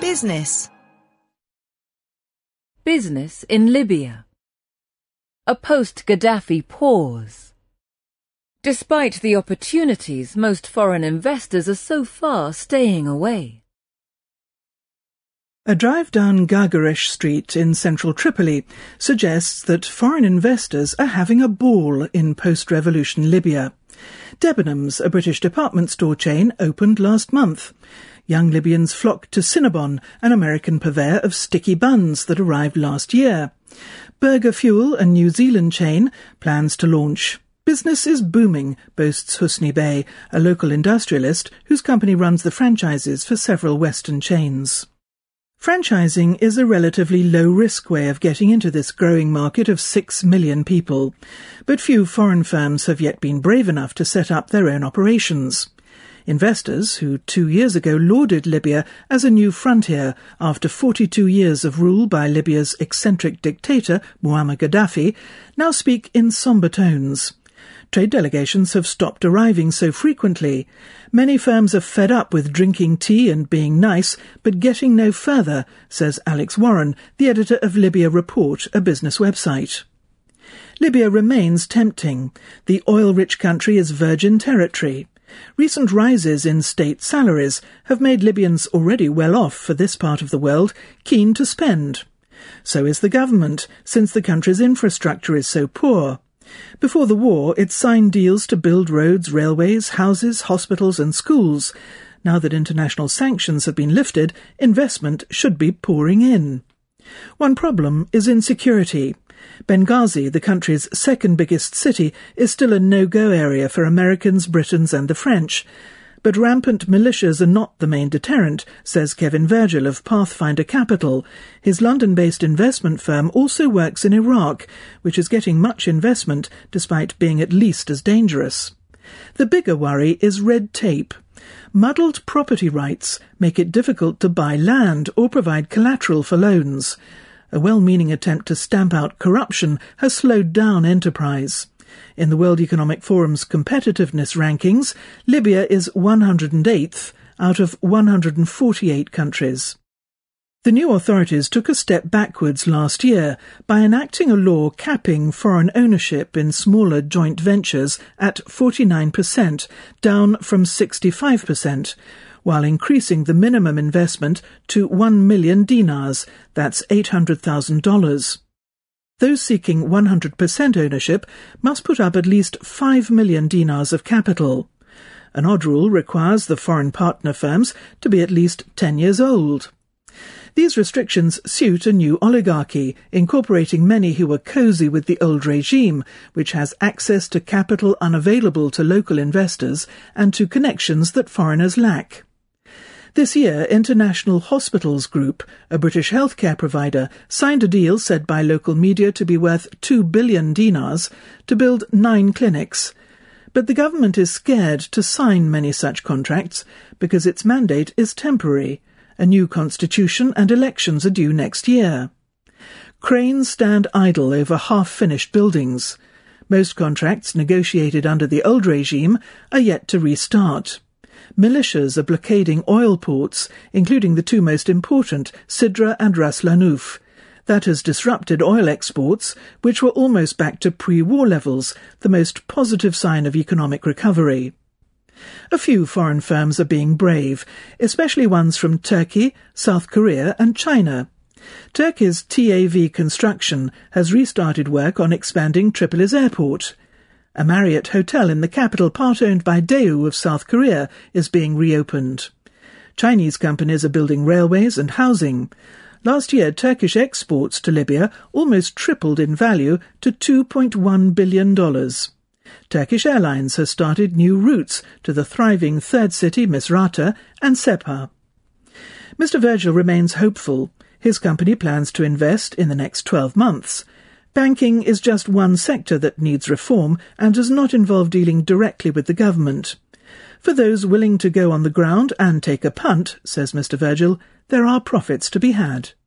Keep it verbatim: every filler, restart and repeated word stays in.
Business. Business in Libya. A post-Gaddafi pause. Despite the opportunities, most foreign investors are so far staying away. A drive down Gargaresh Street in central Tripoli suggests that foreign investors are having a ball in post-revolution Libya. Debenhams, a British department store chain, opened last month. Young Libyans flocked to Cinnabon, an American purveyor of sticky buns that arrived last year. Burger Fuel, a New Zealand chain, plans to launch. Business is booming, boasts Husni Bey, a local industrialist whose company runs the franchises for several Western chains. Franchising is a relatively low-risk way of getting into this growing market of six million people, but few foreign firms have yet been brave enough to set up their own operations. Investors, who two years ago lauded Libya as a new frontier after forty-two years of rule by Libya's eccentric dictator, Muammar Gaddafi, now speak in sombre tones. Trade delegations have stopped arriving so frequently. Many firms are fed up with drinking tea and being nice, but getting no further, says Alex Warren, the editor of Libya Report, a business website. Libya remains tempting. The oil-rich country is virgin territory. Recent rises in state salaries have made Libyans already well off for this part of the world keen to spend. So is the government, since the country's infrastructure is so poor. Before the war, it signed deals to build roads, railways, houses, hospitals and schools. Now that international sanctions have been lifted, investment should be pouring in. One problem is insecurity. Benghazi, the country's second biggest city, is still a no-go area for Americans, Britons and the French. But rampant militias are not the main deterrent, says Kevin Virgil of Pathfinder Capital. His London-based investment firm also works in Iraq, which is getting much investment despite being at least as dangerous. The bigger worry is red tape. Muddled property rights make it difficult to buy land or provide collateral for loans. A well-meaning attempt to stamp out corruption has slowed down enterprise. In the World Economic Forum's competitiveness rankings, Libya is one hundred eighth out of one hundred forty-eight countries. The new authorities took a step backwards last year by enacting a law capping foreign ownership in smaller joint ventures at forty-nine percent, down from sixty-five percent, while increasing the minimum investment to one million dinars, that's eight hundred thousand dollars. Those seeking one hundred percent ownership must put up at least five million dinars of capital. An odd rule requires the foreign partner firms to be at least ten years old. These restrictions suit a new oligarchy, incorporating many who were cosy with the old regime, which has access to capital unavailable to local investors and to connections that foreigners lack. This year, International Hospitals Group, a British healthcare provider, signed a deal said by local media to be worth two billion dinars to build nine clinics. But the government is scared to sign many such contracts because its mandate is temporary. A new constitution and elections are due next year. Cranes stand idle over half-finished buildings. Most contracts negotiated under the old regime are yet to restart. Militias are blockading oil ports, including the two most important, Sidra and Ras Lanuf. That has disrupted oil exports, which were almost back to pre-war levels, the most positive sign of economic recovery. A few foreign firms are being brave, especially ones from Turkey, South Korea and China. Turkey's T A V Construction has restarted work on expanding Tripoli's airport. A Marriott hotel in the capital, part-owned by Daewoo of South Korea, is being reopened. Chinese companies are building railways and housing. Last year, Turkish exports to Libya almost tripled in value to two point one billion dollars. Turkish Airlines has started new routes to the thriving third city, Misrata, and Sepha. Mister Virgil remains hopeful. His company plans to invest in the next twelve months. Banking is just one sector that needs reform and does not involve dealing directly with the government. For those willing to go on the ground and take a punt, says Mister Virgil, there are profits to be had.